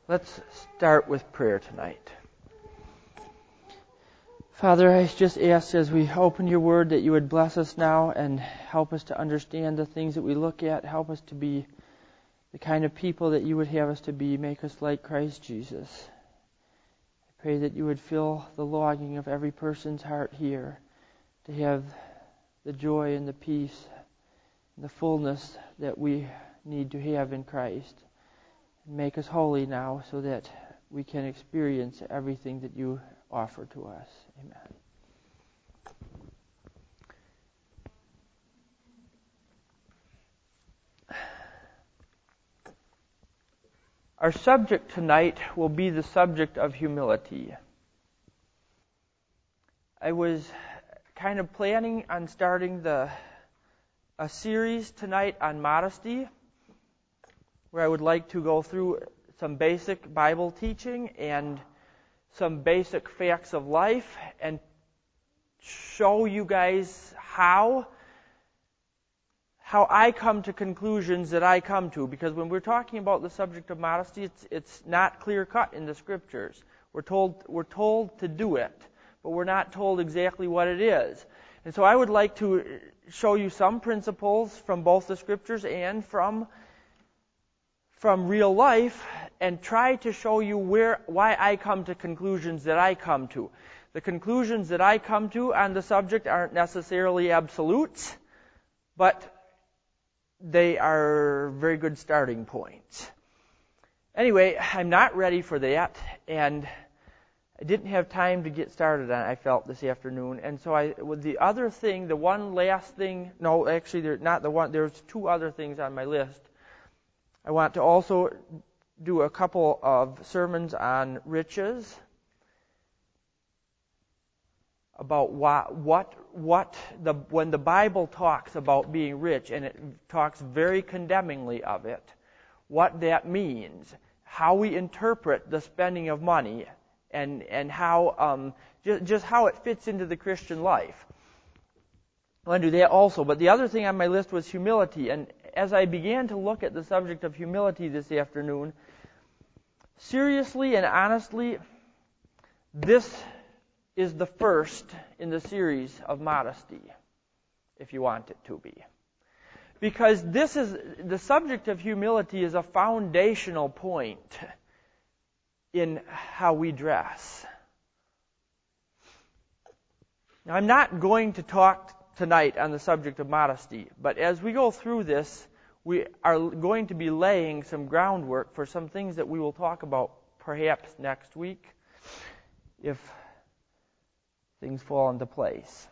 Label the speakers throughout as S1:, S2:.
S1: Let's start with prayer tonight. Father, I just ask as we open your word that you would bless us now and help us to understand the things that we look at. Help us to be the kind of people that you would have us to be. Make us like Christ Jesus. I pray that you would fill the longing of every person's heart here to have the joy and the peace and the fullness that we need to have in Christ. Make us holy now so that we can experience everything that you offer to us. Amen. Our subject tonight will be the subject of humility. I was kind of planning on starting a series tonight on modesty, where I would like to go through some basic Bible teaching and some basic facts of life and show you guys how I come to conclusions that I come to. Because when we're talking about the subject of modesty, it's not clear cut in the Scriptures. We're told to do it, but we're not told exactly what it is. And so I would like to show you some principles from both the Scriptures and from real life, and try to show you why I come to conclusions that I come to. The conclusions that I come to on the subject aren't necessarily absolutes, but they are very good starting points. Anyway, I'm not ready for that, and I didn't have time to get started on it, I felt, this afternoon. And so there's two other things on my list. I want to also do a couple of sermons on riches, about when the Bible talks about being rich, and it talks very condemningly of it, what that means, how we interpret the spending of money, and how just how it fits into the Christian life. I want to do that also. But the other thing on my list was humility, and as I began to look at the subject of humility this afternoon, seriously and honestly, this is the first in the series of modesty, if you want it to be. Because the subject of humility is a foundational point in how we dress. Now, I'm not going to talk tonight on the subject of modesty, but as we go through this, we are going to be laying some groundwork for some things that we will talk about perhaps next week, if things fall into place.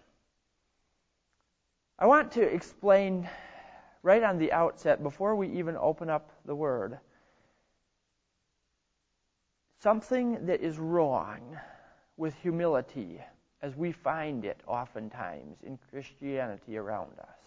S1: I want to explain right on the outset, before we even open up the Word, something that is wrong with humility as we find it oftentimes in Christianity around us.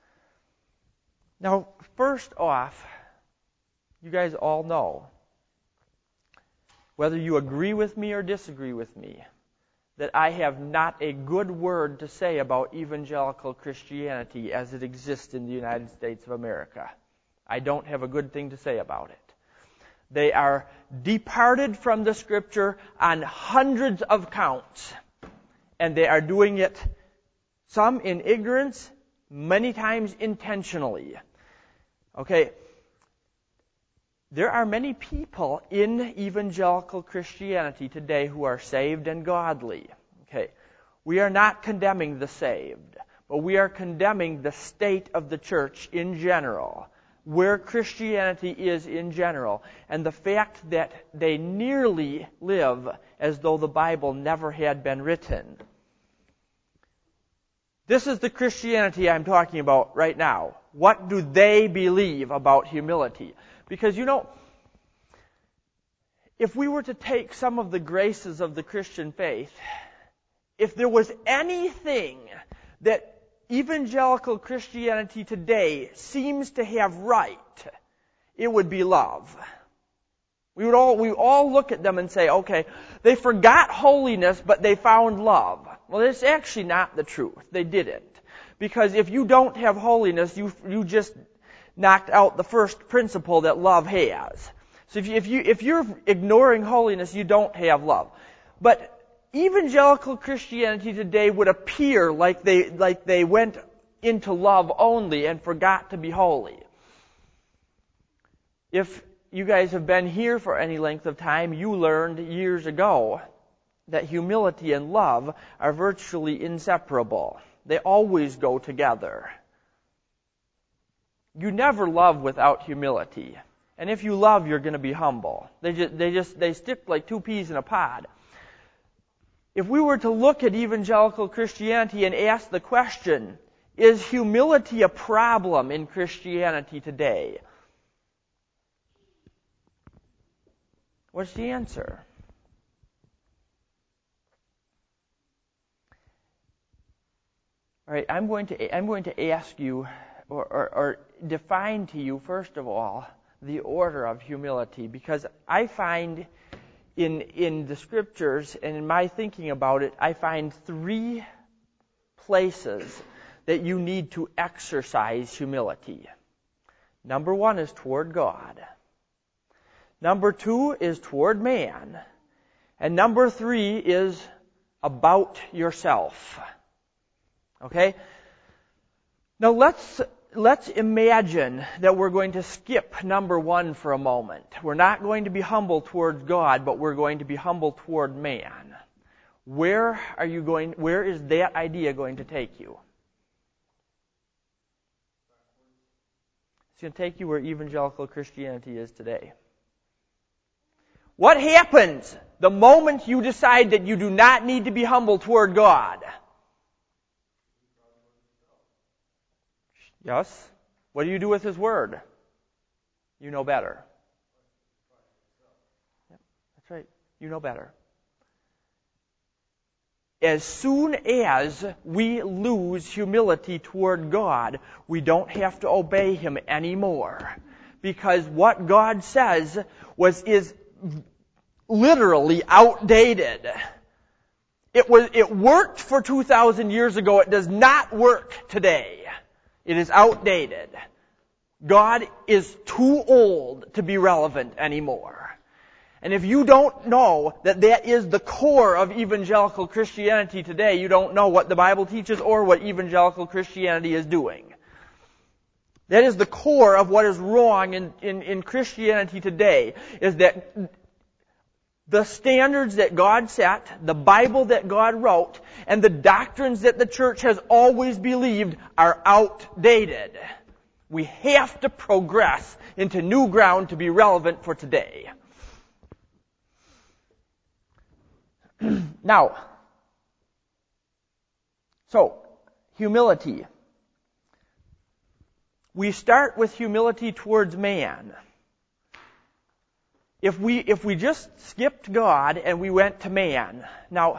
S1: Now, first off, you guys all know, whether you agree with me or disagree with me, that I have not a good word to say about evangelical Christianity as it exists in the United States of America. I don't have a good thing to say about it. They are departed from the Scripture on hundreds of counts, and they are doing it, some in ignorance, many times intentionally. Okay, there are many people in evangelical Christianity today who are saved and godly. Okay, we are not condemning the saved, but we are condemning the state of the church in general, where Christianity is in general, and the fact that they nearly live as though the Bible never had been written. This is the Christianity I'm talking about right now. What do they believe about humility? Because, if we were to take some of the graces of the Christian faith, if there was anything that evangelical Christianity today seems to have right, it would be love. We all look at them and say, okay, they forgot holiness, but they found love. Well, that's actually not the truth. They didn't. Because if you don't have holiness, you just knocked out the first principle that love has. So if you're ignoring holiness, you don't have love. But evangelical Christianity today would appear like they went into love only and forgot to be holy. If you guys have been here for any length of time, you learned years ago that humility and love are virtually inseparable. They always go together. You never love without humility. And if you love, you're going to be humble. They stick like two peas in a pod. If we were to look at evangelical Christianity and ask the question, is humility a problem in Christianity today? What's the answer? All right, I'm going to ask you or define to you, first of all, the order of humility, because I find in the Scriptures and in my thinking about it, I find three places that you need to exercise humility. Number one is toward God. Number two is toward man. And number three is about yourself. Okay? Now let's imagine that we're going to skip number one for a moment. We're not going to be humble towards God, but we're going to be humble toward man. Where is that idea going to take you? It's going to take you where evangelical Christianity is today. What happens the moment you decide that you do not need to be humble toward God? Yes? What do you do with His Word? You know better. Yep, that's right. You know better. As soon as we lose humility toward God, we don't have to obey Him anymore. Because what God says is literally outdated. It worked for 2,000 years ago. It does not work today. It is outdated. God is too old to be relevant anymore. And if you don't know that that is the core of evangelical Christianity today, you don't know what the Bible teaches or what evangelical Christianity is doing. That is the core of what is wrong in Christianity today, is that the standards that God set, the Bible that God wrote, and the doctrines that the church has always believed are outdated. We have to progress into new ground to be relevant for today. Now, so, humility. We start with humility towards man. If we just skipped God and we went to man. Now,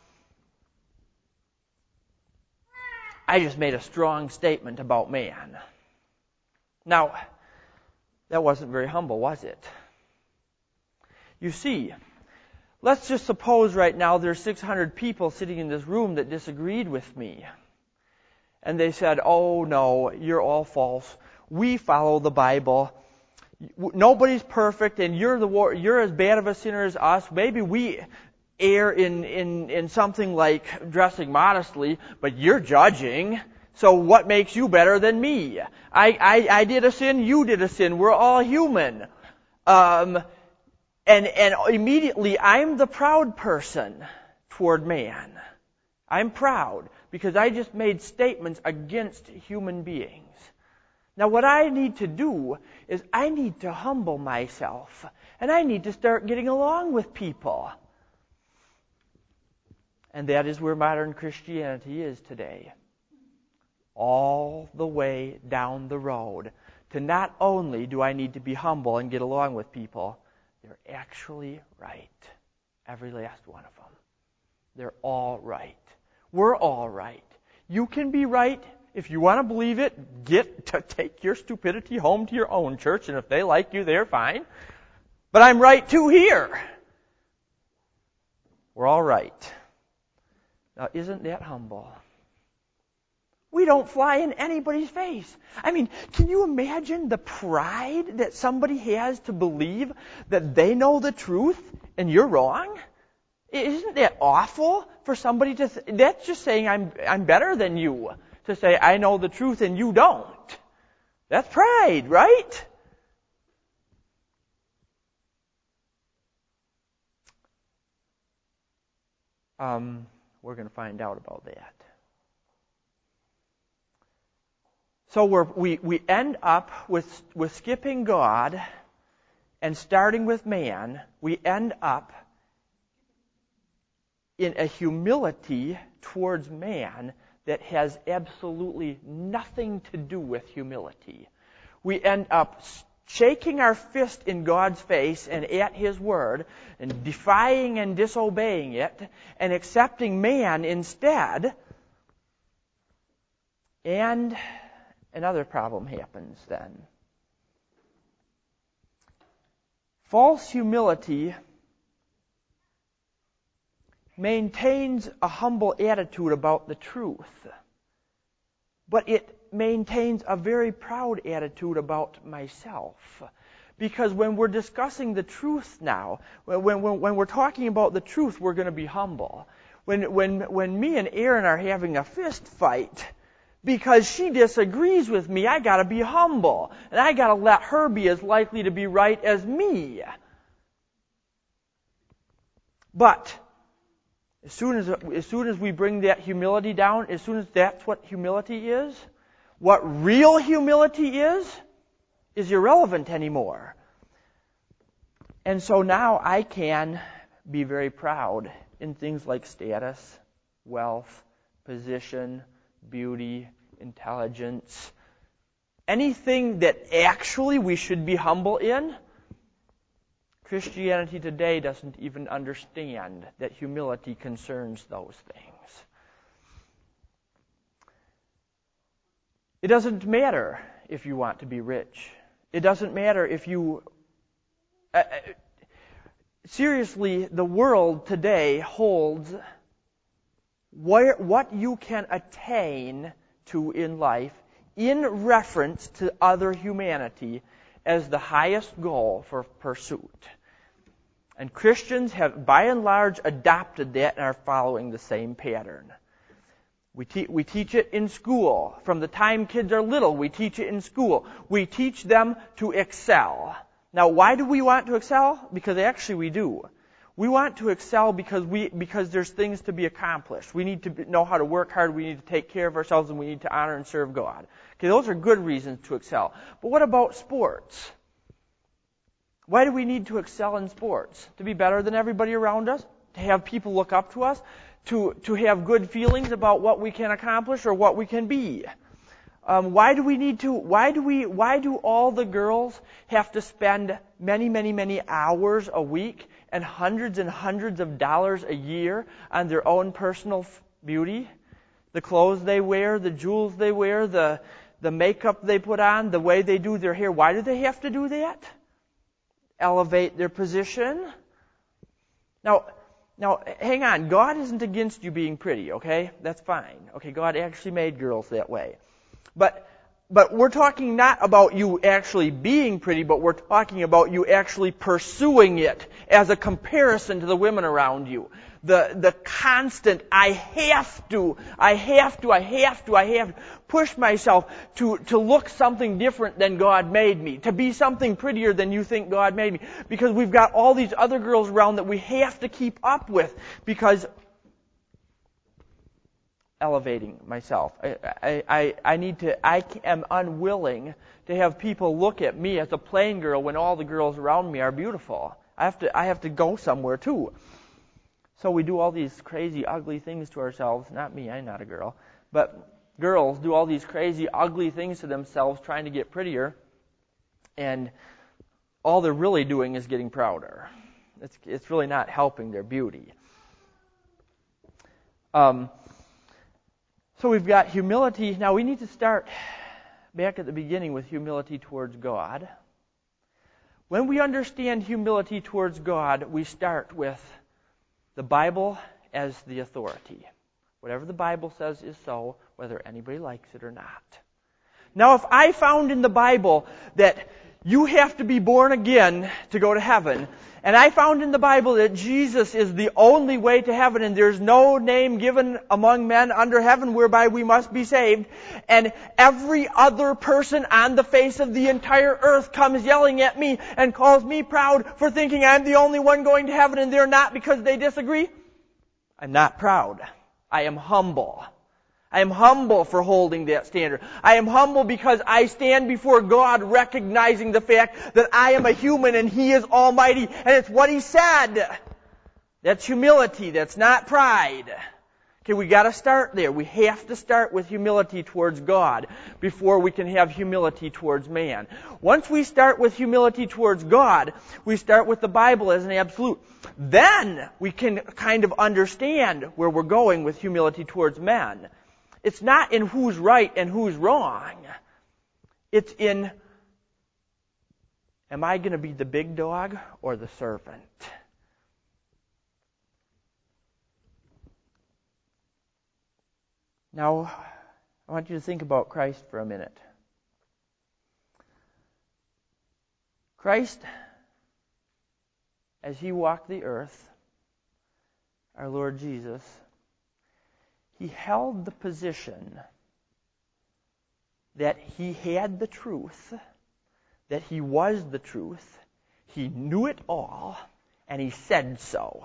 S1: I just made a strong statement about man. Now, that wasn't very humble, was it? You see, let's just suppose right now there's 600 people sitting in this room that disagreed with me. And they said, "Oh no, you're all false. We follow the Bible. Nobody's perfect, and you're as bad of a sinner as us. Maybe we err in something like dressing modestly, but you're judging. So what makes you better than me? I did a sin, you did a sin. We're all human." And immediately I'm the proud person toward man. I'm proud because I just made statements against human beings. Now what I need to do is I need to humble myself, and I need to start getting along with people. And that is where modern Christianity is today. All the way down the road to not only do I need to be humble and get along with people, they're actually right. Every last one of them. They're all right. We're all right. You can be right. If you want to believe it, take your stupidity home to your own church, and if they like you, they're fine. But I'm right too here. We're all right. Now, isn't that humble? We don't fly in anybody's face. I mean, can you imagine the pride that somebody has to believe that they know the truth and you're wrong? Isn't that awful for somebody to... That's just saying I'm better than you. To say I know the truth and you don't. That's pride, right? We're going to find out about that. So we end up with skipping God and starting with man. We end up in a humility towards man that has absolutely nothing to do with humility. We end up shaking our fist in God's face and at His Word, and defying and disobeying it, and accepting man instead. And another problem happens then. False humility maintains a humble attitude about the truth, but it maintains a very proud attitude about myself. Because when we're discussing the truth now, when we're talking about the truth, we're going to be humble. When me and Erin are having a fist fight, because she disagrees with me, I got to be humble. And I got to let her be as likely to be right as me. But as soon as we bring that humility down, as soon as that's what humility is, what real humility is irrelevant anymore. And so now I can be very proud in things like status, wealth, position, beauty, intelligence. Anything that actually we should be humble in, Christianity today doesn't even understand that humility concerns those things. It doesn't matter if you want to be rich. It doesn't matter if you... seriously, the world today holds what you can attain to in life in reference to other humanity as the highest goal for pursuit. And Christians have, by and large, adopted that and are following the same pattern. We teach it in school. From the time kids are little, we teach it in school. We teach them to excel. Now, why do we want to excel? Because actually we do. We want to excel because there's things to be accomplished. We need to know how to work hard, we need to take care of ourselves, and we need to honor and serve God. Okay, those are good reasons to excel. But what about sports? Why do we need to excel in sports? To be better than everybody around us? To have people look up to us? To have good feelings about what we can accomplish or what we can be? Why do all the girls have to spend many hours a week and hundreds of dollars a year on their own personal beauty? The clothes they wear, the jewels they wear, the makeup they put on, the way they do their hair. Why do they have to do that? Elevate their position. Now, hang on. God isn't against you being pretty, okay? That's fine. Okay, God actually made girls that way. But we're talking not about you actually being pretty, but we're talking about you actually pursuing it as a comparison to the women around you. The constant, I have to push myself to look something different than God made me, to be something prettier than you think God made me. Because we've got all these other girls around that we have to keep up with because elevating myself. I am unwilling to have people look at me as a plain girl when all the girls around me are beautiful. I have to go somewhere too. So we do all these crazy, ugly things to ourselves. Not me, I'm not a girl. But girls do all these crazy, ugly things to themselves trying to get prettier. And all they're really doing is getting prouder. It's really not helping their beauty. So we've got humility. Now we need to start back at the beginning with humility towards God. When we understand humility towards God, we start with the Bible as the authority. Whatever the Bible says is so, whether anybody likes it or not. Now, if I found in the Bible that you have to be born again to go to heaven, and I found in the Bible that Jesus is the only way to heaven, and there's no name given among men under heaven whereby we must be saved, and every other person on the face of the entire earth comes yelling at me and calls me proud for thinking I'm the only one going to heaven and they're not because they disagree, I'm not proud. I am humble. I am humble for holding that standard. I am humble because I stand before God recognizing the fact that I am a human and He is almighty, and it's what He said. That's humility. That's not pride. Okay, we got to start there. We have to start with humility towards God before we can have humility towards man. Once we start with humility towards God, we start with the Bible as an absolute. Then we can kind of understand where we're going with humility towards men. It's not in who's right and who's wrong. It's in, am I going to be the big dog or the servant? Now, I want you to think about Christ for a minute. Christ, as He walked the earth, our Lord Jesus, He held the position that He had the truth, that He was the truth, He knew it all, and He said so.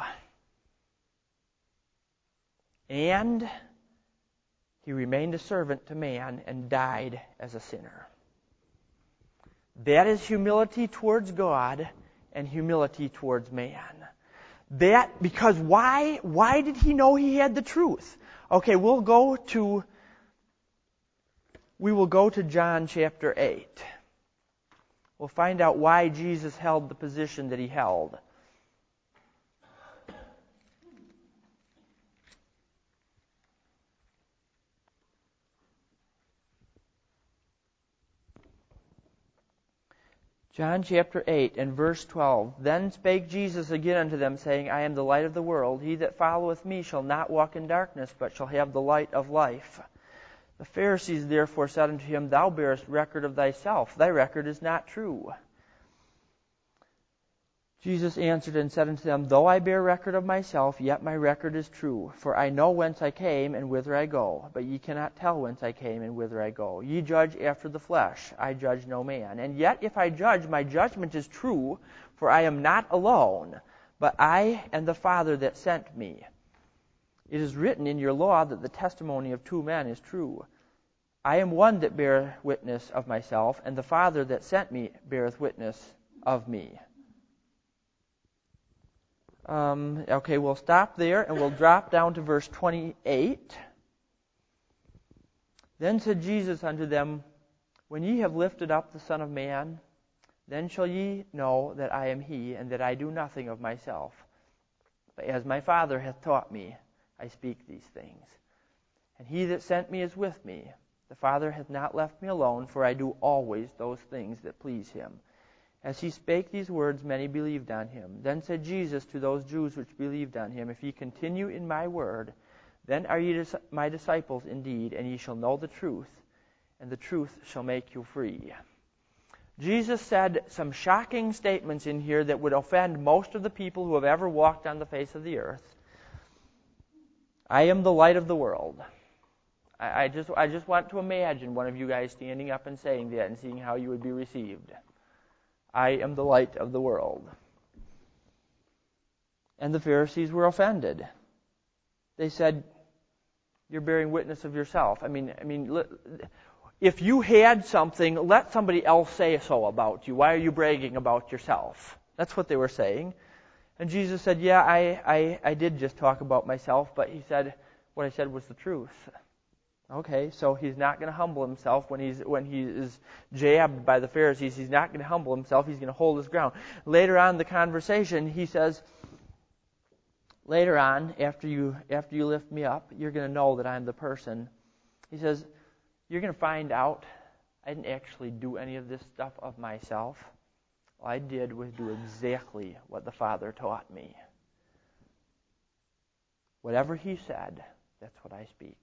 S1: And He remained a servant to man and died as a sinner. That is humility towards God and humility towards man. That, because why did He know He had the truth? Okay, we will go to John chapter 8. We'll find out why Jesus held the position that He held. John chapter 8 and verse 12. Then spake Jesus again unto them, saying, I am the light of the world. He that followeth me shall not walk in darkness, but shall have the light of life. The Pharisees therefore said unto Him, Thou bearest record of thyself. Thy record is not true. Jesus answered and said unto them, Though I bear record of myself, yet my record is true. For I know whence I came and whither I go. But ye cannot tell whence I came and whither I go. Ye judge after the flesh. I judge no man. And yet if I judge, my judgment is true, for I am not alone, but I and the Father that sent me. It is written in your law that the testimony of two men is true. I am one that bear witness of myself, and the Father that sent me beareth witness of me. Okay, we'll stop there and we'll drop down to verse 28. Then said Jesus unto them, When ye have lifted up the Son of Man, then shall ye know that I am He, and that I do nothing of myself. But as my Father hath taught me, I speak these things. And He that sent me is with me. The Father hath not left me alone, for I do always those things that please Him. As He spake these words, many believed on Him. Then said Jesus to those Jews which believed on Him, If ye continue in my word, then are ye my disciples indeed, and ye shall know the truth, and the truth shall make you free. Jesus said some shocking statements in here that would offend most of the people who have ever walked on the face of the earth. I am the light of the world. I just want to imagine one of you guys standing up and saying that and seeing how you would be received. I am the light of the world. And the Pharisees were offended. They said, you're bearing witness of yourself. I mean, if you had something, let somebody else say so about you. Why are you bragging about yourself? That's what they were saying. And Jesus said, yeah, I did just talk about myself, but He said, what I said was the truth. Okay, so He's not going to humble Himself when he is jabbed by the Pharisees. He's not going to humble Himself. He's going to hold His ground. Later on in the conversation, He says, later on, after you lift me up, you're going to know that I'm the person. He says, you're going to find out I didn't actually do any of this stuff of myself. All I did was do exactly what the Father taught me. Whatever He said, That's what I speak.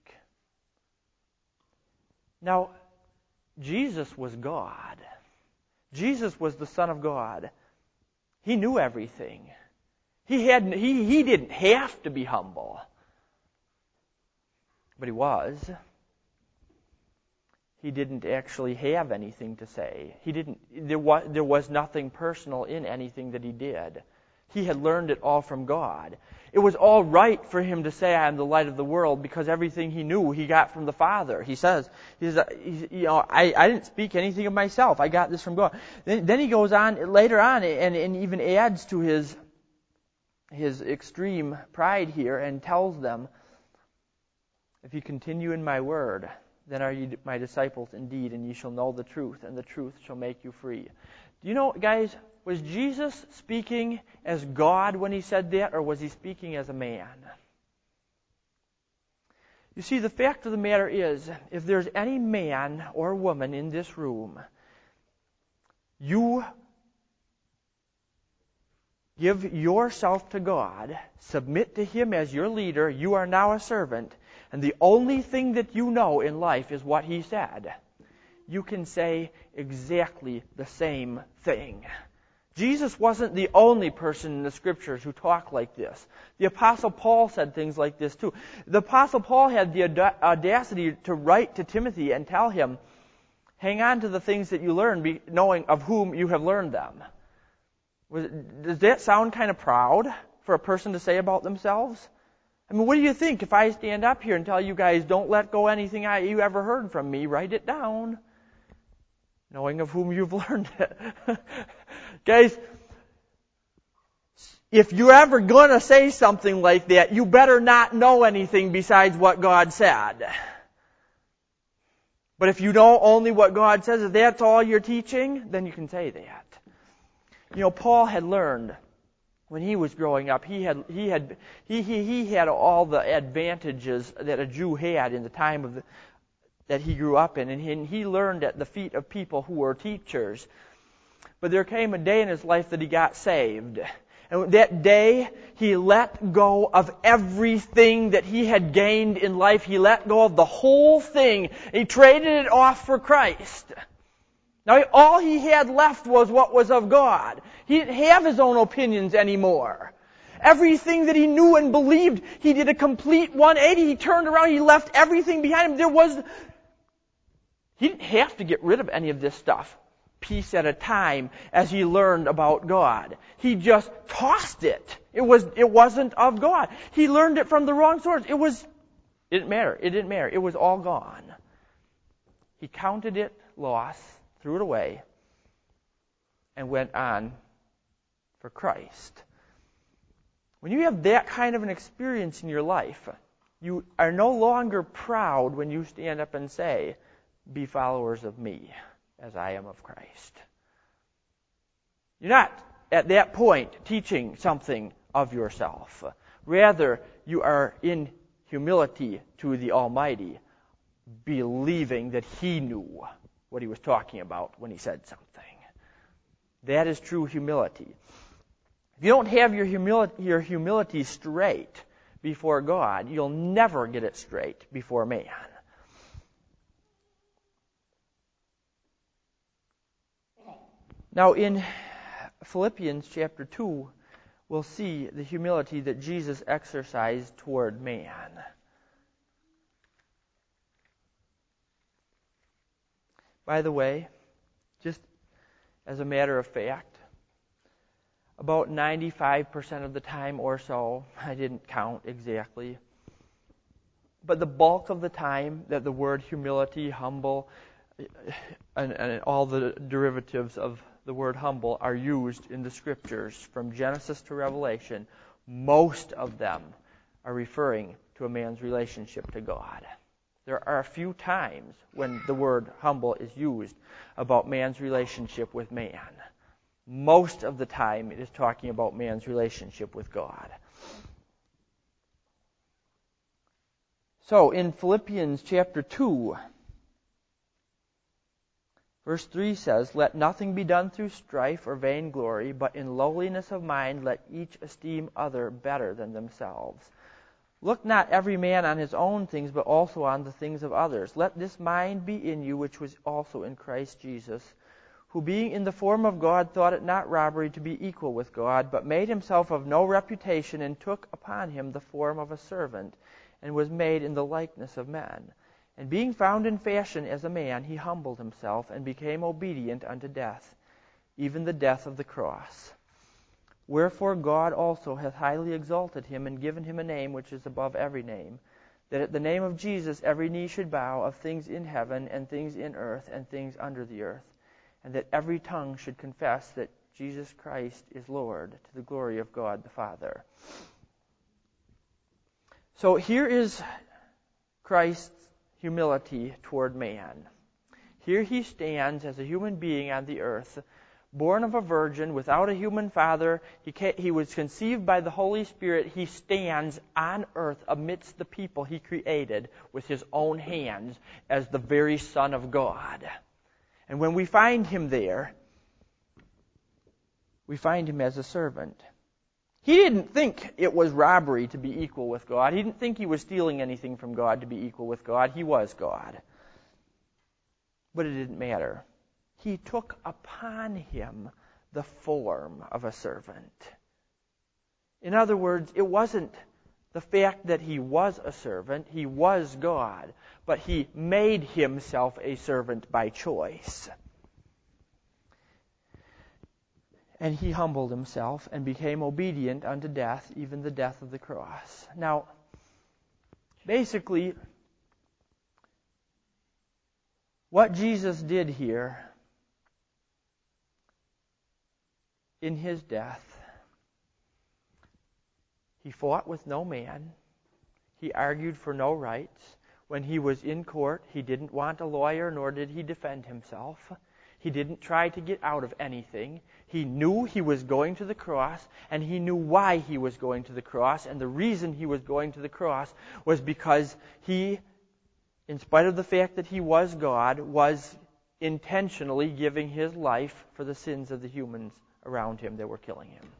S1: Now, Jesus was God. Jesus was the Son of God. He knew everything. He didn't have to be humble. But he was. He didn't actually have anything to say. There was nothing personal in anything that he did. He had learned it all from God. It was all right for him to say, I am the light of the world, because everything he knew he got from the Father. He says, I didn't speak anything of myself. I got this from God. Then he goes on later on and even adds to his extreme pride here and tells them, if you continue in my word, then are you my disciples indeed, and ye shall know the truth, and the truth shall make you free. Do you know, guys, was Jesus speaking as God when he said that, or was he speaking as a man? You see, the fact of the matter is, if there's any man or woman in this room, you give yourself to God, submit to Him as your leader, you are now a servant, and the only thing that you know in life is what He said, you can say exactly the same thing. Jesus wasn't the only person in the Scriptures who talked like this. The Apostle Paul said things like this too. The Apostle Paul had the audacity to write to Timothy and tell him, hang on to the things that you learn, knowing of whom you have learned them. Does that sound kind of proud for a person to say about themselves? I mean, what do you think if I stand up here and tell you guys, don't let go anything you ever heard from me, write it down, knowing of whom you've learned it? Guys, if you're ever going to say something like that, you better not know anything besides what God said. But if you know only what God says, if that's all you're teaching, then you can say that. You know, Paul had learned when he was growing up, he had all the advantages that a Jew had in the time that he grew up in, and he learned at the feet of people who were teachers. But there came a day in his life that he got saved. And that day, he let go of everything that he had gained in life. He let go of the whole thing. He traded it off for Christ. Now, all he had left was what was of God. He didn't have his own opinions anymore. Everything that he knew and believed, he did a complete 180. He turned around, he left everything behind him. He didn't have to get rid of any of this stuff, piece at a time, as he learned about God. He just tossed it. It wasn't of God. He learned it from the wrong source. It didn't matter. It was all gone. He counted it loss, threw it away, and went on for Christ. When you have that kind of an experience in your life, you are no longer proud when you stand up and say, be followers of me as I am of Christ. You're not, at that point, teaching something of yourself. Rather, you are in humility to the Almighty, believing that He knew what He was talking about when He said something. That is true humility. If you don't have your humility straight before God, you'll never get it straight before man. Now, in Philippians chapter 2, we'll see the humility that Jesus exercised toward man. By the way, just as a matter of fact, about 95% of the time or so, I didn't count exactly, but the bulk of the time that the word humility, humble, and all the derivatives of the word humble are used in the Scriptures from Genesis to Revelation, most of them are referring to a man's relationship to God. There are a few times when the word humble is used about man's relationship with man. Most of the time it is talking about man's relationship with God. So in Philippians chapter 2, verse 3 says, let nothing be done through strife or vainglory, but in lowliness of mind let each esteem other better than themselves. Look not every man on his own things, but also on the things of others. Let this mind be in you, which was also in Christ Jesus, who being in the form of God thought it not robbery to be equal with God, but made himself of no reputation, and took upon him the form of a servant, and was made in the likeness of men. And being found in fashion as a man, he humbled himself, and became obedient unto death, even the death of the cross. Wherefore God also hath highly exalted him, and given him a name which is above every name, that at the name of Jesus every knee should bow, of things in heaven, and things in earth, and things under the earth, and that every tongue should confess that Jesus Christ is Lord, to the glory of God the Father. So here is Christ's humility toward man. Here he stands as a human being on the earth, born of a virgin, without a human father. He was conceived by the Holy Spirit. He stands on earth amidst the people he created with his own hands as the very Son of God. And when we find him there, we find him as a servant. He didn't think it was robbery to be equal with God. He didn't think he was stealing anything from God to be equal with God. He was God. But it didn't matter. He took upon him the form of a servant. In other words, it wasn't the fact that he was a servant. He was God. But he made himself a servant by choice. And he humbled himself and became obedient unto death, even the death of the cross. Now, basically, what Jesus did here in his death, he fought with no man. He argued for no rights. When he was in court, he didn't want a lawyer, nor did he defend himself. He didn't try to get out of anything. He knew he was going to the cross, and he knew why he was going to the cross. And the reason he was going to the cross was because he, in spite of the fact that he was God, was intentionally giving his life for the sins of the humans around him that were killing him.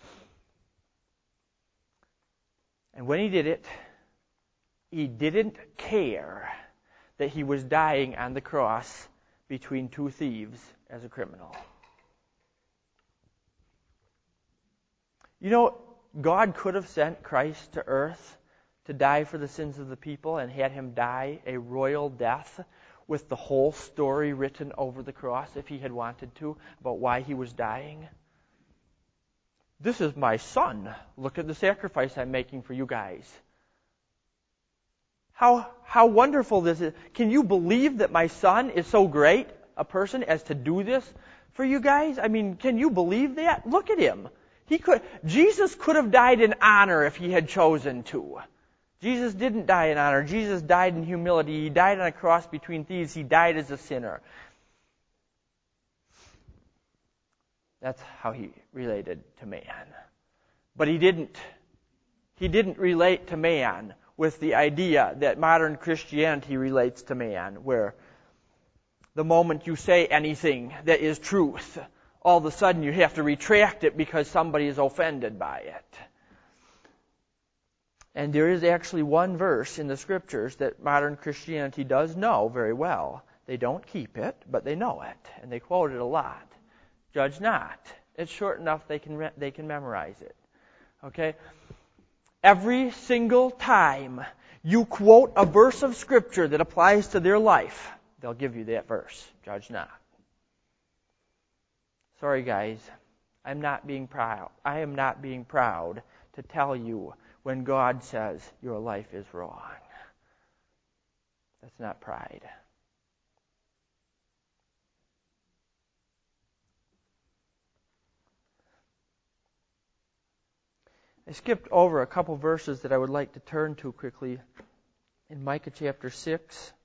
S1: And when he did it, he didn't care that he was dying on the cross between two thieves as a criminal. You know, God could have sent Christ to earth to die for the sins of the people and had him die a royal death with the whole story written over the cross if he had wanted to about why he was dying. This is my son. Look at the sacrifice I'm making for you guys. How wonderful this is. Can you believe that my son is so great a person as to do this for you guys? I mean, can you believe that? Look at him. Jesus could have died in honor if he had chosen to. Jesus didn't die in honor. Jesus died in humility. He died on a cross between thieves. He died as a sinner. That's how he related to man. But he didn't relate to man with the idea that modern Christianity relates to man, where the moment you say anything that is truth, all of a sudden you have to retract it because somebody is offended by it. And there is actually one verse in the Scriptures that modern Christianity does know very well. They don't keep it, but they know it, and they quote it a lot. Judge not. It's short enough they can memorize it. Okay? Every single time you quote a verse of Scripture that applies to their life, they'll give you that verse. Judge not. Sorry, guys. I'm not being proud. I am not being proud to tell you when God says your life is wrong. That's not pride. I skipped over a couple verses that I would like to turn to quickly in Micah chapter 6.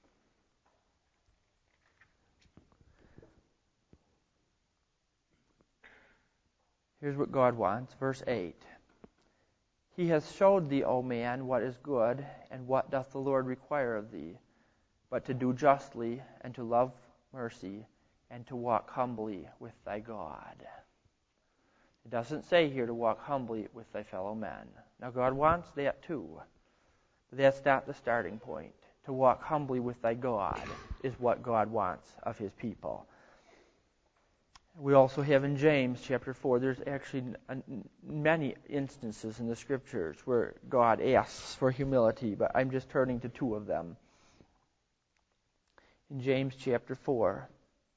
S1: Here's what God wants, verse 8. He hath showed thee, O man, what is good, and what doth the Lord require of thee, but to do justly, and to love mercy, and to walk humbly with thy God. It doesn't say here to walk humbly with thy fellow men. Now God wants that too. But that's not the starting point. To walk humbly with thy God is what God wants of his people. We also have in James chapter 4, there's actually many instances in the Scriptures where God asks for humility, but I'm just turning to two of them. In James chapter 4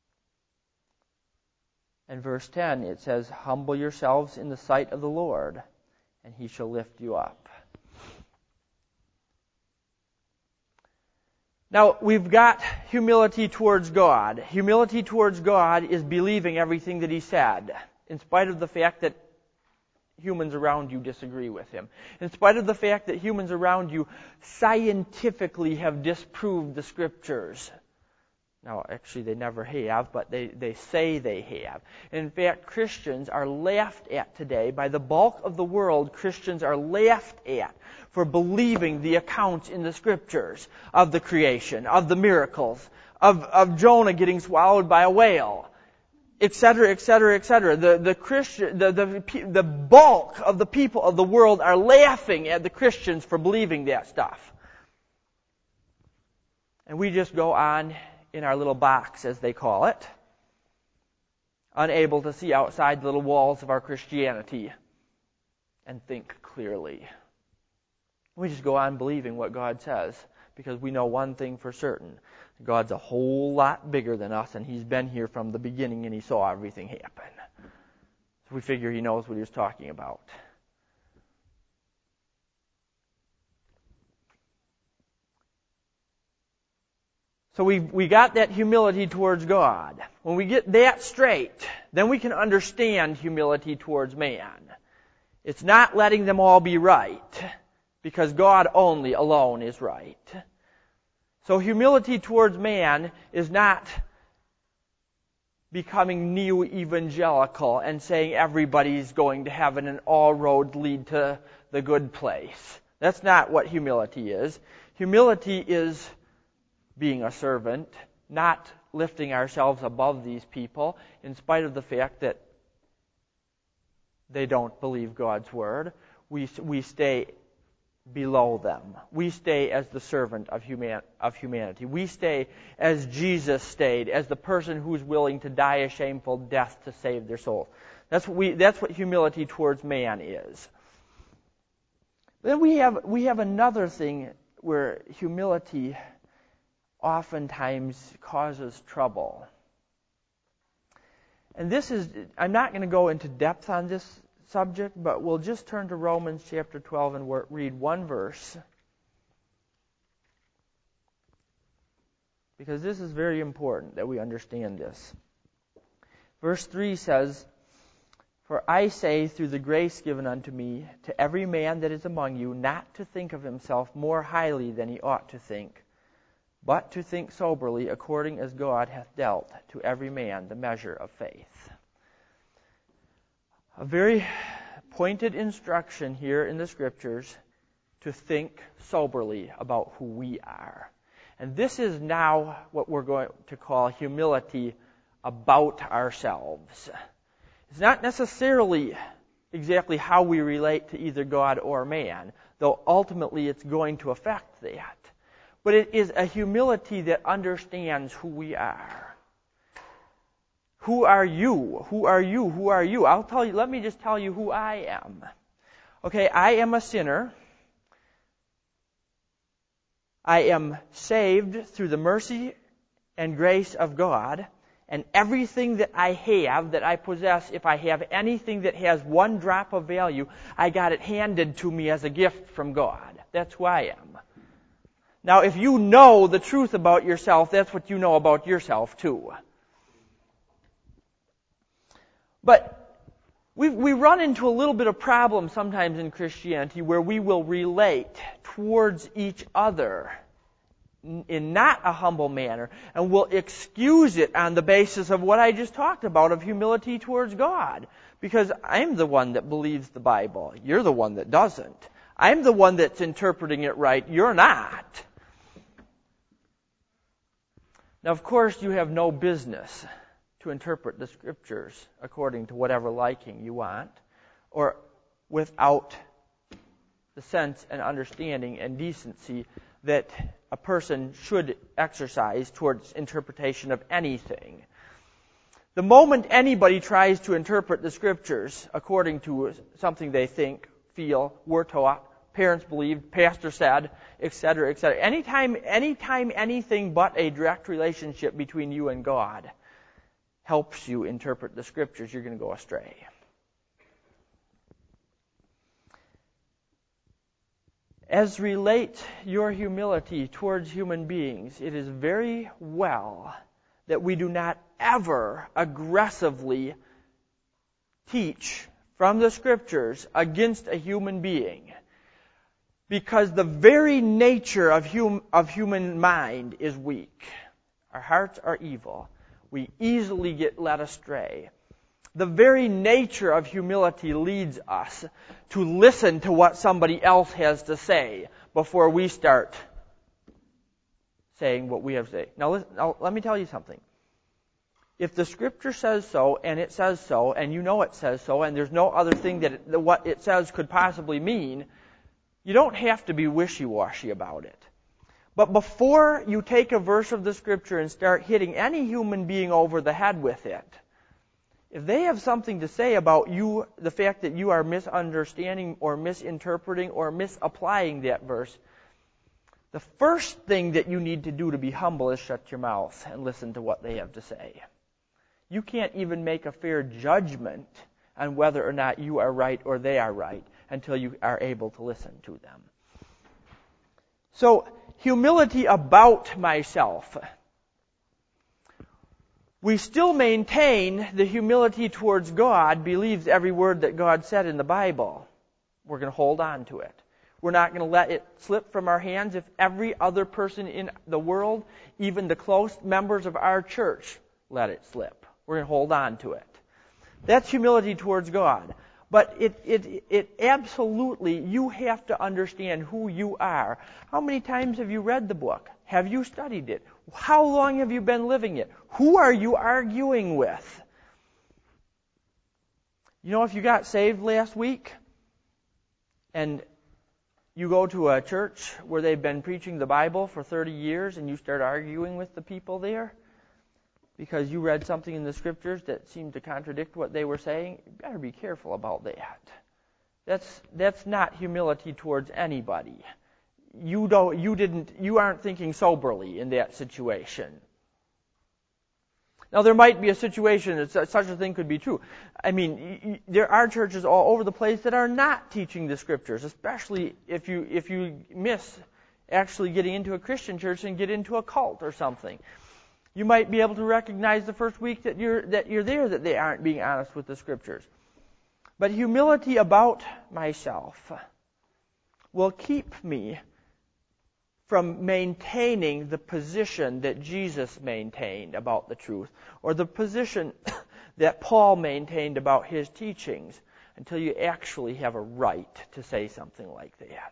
S1: and verse 10, it says, "Humble yourselves in the sight of the Lord, and he shall lift you up." Now, we've got humility towards God. Humility towards God is believing everything that he said, in spite of the fact that humans around you disagree with him. In spite of the fact that humans around you scientifically have disproved the Scriptures. Now, actually, they never have, but they say they have. In fact, Christians are laughed at today. By the bulk of the world, Christians are laughed at for believing the accounts in the Scriptures of the creation, of the miracles, of Jonah getting swallowed by a whale, etc., etc., etc. The bulk of the people of the world are laughing at the Christians for believing that stuff. And we just go on in our little box, as they call it, unable to see outside the little walls of our Christianity and think clearly. We just go on believing what God says because we know one thing for certain. God's a whole lot bigger than us, and he's been here from the beginning and he saw everything happen. So we figure he knows what he's talking about. So we got that humility towards God. When we get that straight, then we can understand humility towards man. It's not letting them all be right, because God only alone is right. So humility towards man is not becoming neo-evangelical and saying everybody's going to heaven and all roads lead to the good place. That's not what humility is. Humility is being a servant, not lifting ourselves above these people in spite of the fact that they don't believe God's word. We stay below them. We stay as the servant of humanity. We stay as Jesus stayed, as the person who's willing to die a shameful death to save their soul. That's what humility towards man is. Then we have another thing where humility oftentimes causes trouble. And this is, I'm not going to go into depth on this subject, but we'll just turn to Romans chapter 12 and read one verse, because this is very important that we understand this. Verse 3 says, "For I say, through the grace given unto me, to every man that is among you, not to think of himself more highly than he ought to think, but to think soberly, according as God hath dealt to every man the measure of faith." A very pointed instruction here in the Scriptures to think soberly about who we are. And this is now what we're going to call humility about ourselves. It's not necessarily exactly how we relate to either God or man, though ultimately it's going to affect that. But it is a humility that understands who we are. Who are you? Who are you? Who are you? I'll tell you, let me just tell you who I am. Okay, I am a sinner. I am saved through the mercy and grace of God. And everything that I have, that I possess, if I have anything that has one drop of value, I got it handed to me as a gift from God. That's who I am. Now, if you know the truth about yourself, that's what you know about yourself too. But we run into a little bit of problem sometimes in Christianity where we will relate towards each other in not a humble manner, and we'll excuse it on the basis of what I just talked about, of humility towards God. Because I'm the one that believes the Bible. You're the one that doesn't. I'm the one that's interpreting it right. You're not. Now, of course, you have no business to interpret the Scriptures according to whatever liking you want, or without the sense and understanding and decency that a person should exercise towards interpretation of anything. The moment anybody tries to interpret the Scriptures according to something they think, feel, were taught, parents believed, pastor said, etc., etc., anytime anything but a direct relationship between you and God helps you interpret the Scriptures, you're going to go astray. As relate your humility towards human beings, it is very well that we do not ever aggressively teach from the Scriptures against a human being, because the very nature of human mind is weak. Our hearts are evil. We easily get led astray. The very nature of humility leads us to listen to what somebody else has to say before we start saying what we have to say. Now, let me tell you something. If the Scripture says so, and it says so, and you know it says so, and there's no other thing that what it says could possibly mean, you don't have to be wishy-washy about it. But before you take a verse of the Scripture and start hitting any human being over the head with it, if they have something to say about you, the fact that you are misunderstanding or misinterpreting or misapplying that verse, the first thing that you need to do to be humble is shut your mouth and listen to what they have to say. You can't even make a fair judgment on whether or not you are right or they are right until you are able to listen to them. So, humility about myself. We still maintain the humility towards God, believes every word that God said in the Bible. We're going to hold on to it. We're not going to let it slip from our hands if every other person in the world, even the close members of our church, let it slip. We're going to hold on to it. That's humility towards God. But it absolutely, you have to understand who you are. How many times have you read the book? Have you studied it? How long have you been living it? Who are you arguing with? You know, if you got saved last week and you go to a church where they've been preaching the Bible for 30 years and you start arguing with the people there because you read something in the Scriptures that seemed to contradict what they were saying, you better be careful about that. That's not humility towards anybody. You aren't thinking soberly in that situation. Now, there might be a situation that such a thing could be true. I mean, there are churches all over the place that are not teaching the Scriptures, especially if you miss actually getting into a Christian church and get into a cult or something. You might be able to recognize the first week that you're there that they aren't being honest with the Scriptures. But humility about myself will keep me from maintaining the position that Jesus maintained about the truth, or the position that Paul maintained about his teachings, until you actually have a right to say something like that.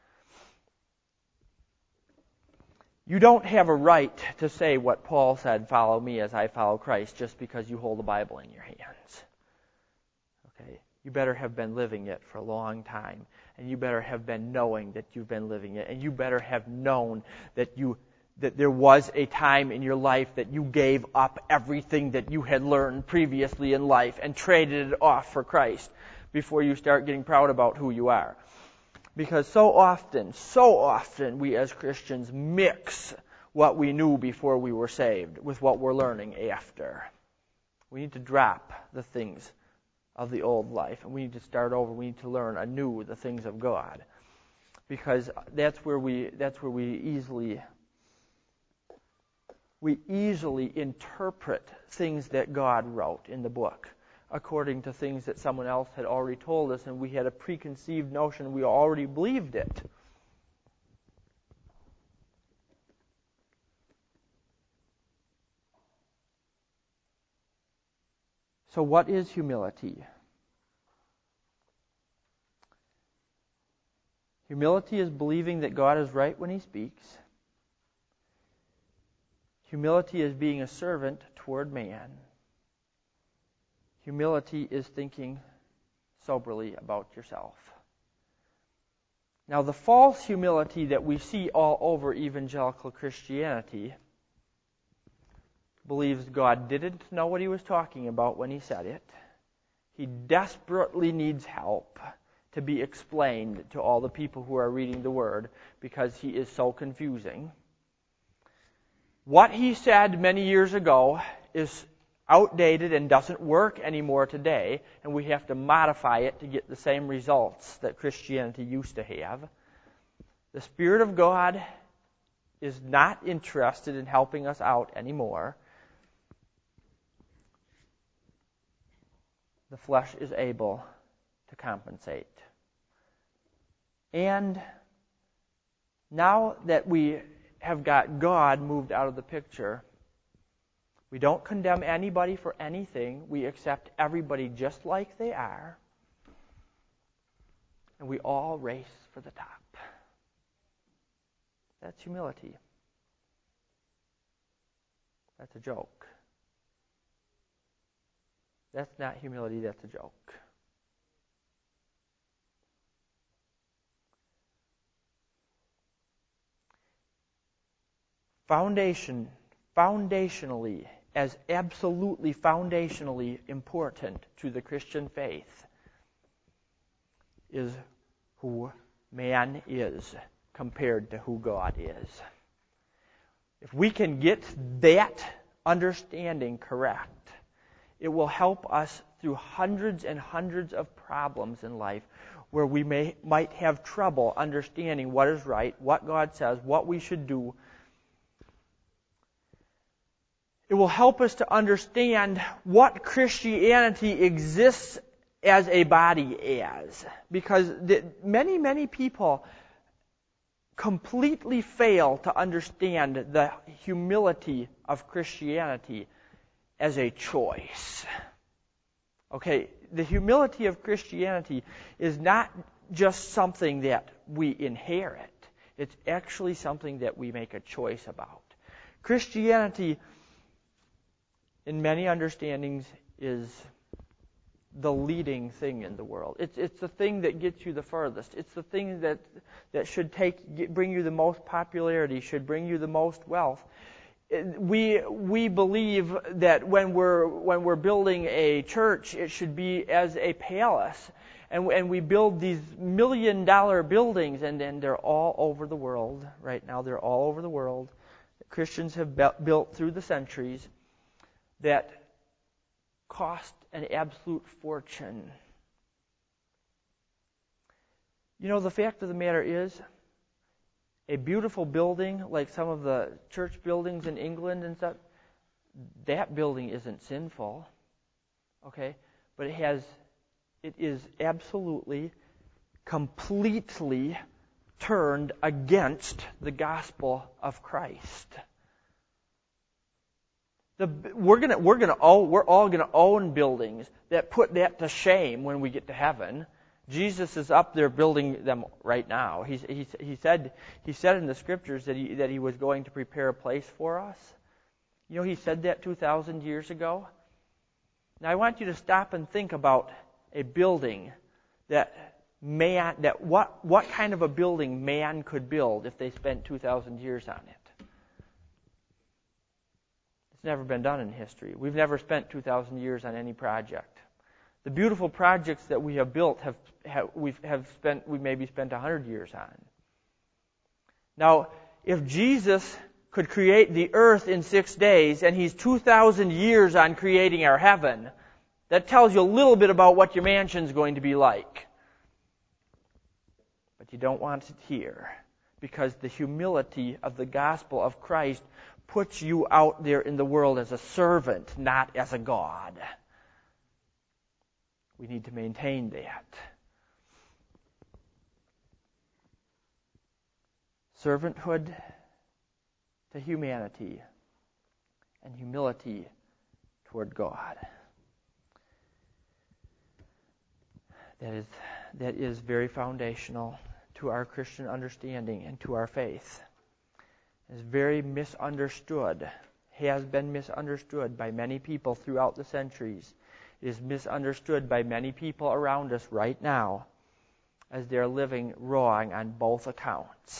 S1: You don't have a right to say what Paul said, follow me as I follow Christ, just because you hold the Bible in your hands. Okay? You better have been living it for a long time. And you better have been knowing that you've been living it. And you better have known that there was a time in your life that you gave up everything that you had learned previously in life and traded it off for Christ before you start getting proud about who you are. Because so often we as Christians mix what we knew before we were saved with what we're learning after. We need to drop the things of the old life, and we need to start over. We need to learn anew the things of God, because that's where we easily interpret things that God wrote in the book according to things that someone else had already told us, and we had a preconceived notion. We already believed it. So what is humility? Humility is believing that God is right when He speaks. Humility is being a servant toward man. Humility is thinking soberly about yourself. Now, the false humility that we see all over evangelical Christianity believes God didn't know what he was talking about when he said it. He desperately needs help to be explained to all the people who are reading the Word because he is so confusing. What he said many years ago is outdated and doesn't work anymore today, and we have to modify it to get the same results that Christianity used to have. The Spirit of God is not interested in helping us out anymore. The flesh is able to compensate. And now that we have got God moved out of the picture, we don't condemn anybody for anything. We accept everybody just like they are. And we all race for the top. That's humility. That's a joke. That's not humility, that's a joke. Foundationally, as absolutely foundationally important to the Christian faith is who man is compared to who God is. If we can get that understanding correct, it will help us through hundreds and hundreds of problems in life where we might have trouble understanding what is right, what God says, what we should do. It will help us to understand what Christianity exists as a body as. Because many, many people completely fail to understand the humility of Christianity as a choice. Okay, the humility of Christianity is not just something that we inherit. It's actually something that we make a choice about. Christianity, in many understandings, is the leading thing in the world. It's the thing that gets you the furthest. It's the thing that should bring you the most popularity, should bring you the most wealth. We believe that when we're building a church, it should be as a palace, and we build these $1 million buildings, and they're all over the world right now. They're all over the world. Christians have built through the centuries that cost an absolute fortune. You know, the fact of the matter is, a beautiful building like some of the church buildings in England and stuff, that building isn't sinful, okay? But it is absolutely, completely turned against the gospel of Christ. We're all gonna own buildings that put that to shame when we get to heaven. Jesus is up there building them right now. He said in the scriptures that he was going to prepare a place for us. You know, he said that 2,000 years ago. Now I want you to stop and think about a building what kind of a building man could build if they spent 2,000 years on it. It's never been done in history. We've never spent 2,000 years on any project. The beautiful projects that we have built we maybe spent 100 years on. Now, if Jesus could create the earth in 6 days and he's 2,000 years on creating our heaven, that tells you a little bit about what your mansion's going to be like. But you don't want it here, because the humility of the gospel of Christ puts you out there in the world as a servant, not as a God. We need to maintain that. Servanthood to humanity and humility toward God. That is very foundational to our Christian understanding and to our faith. It's very misunderstood, has been misunderstood by many people throughout the centuries. It is misunderstood by many people around us right now. as they're living wrong on both accounts.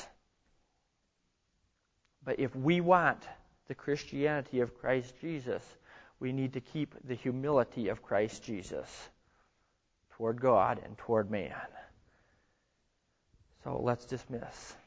S1: But if we want the Christianity of Christ Jesus, we need to keep the humility of Christ Jesus toward God and toward man. So let's dismiss.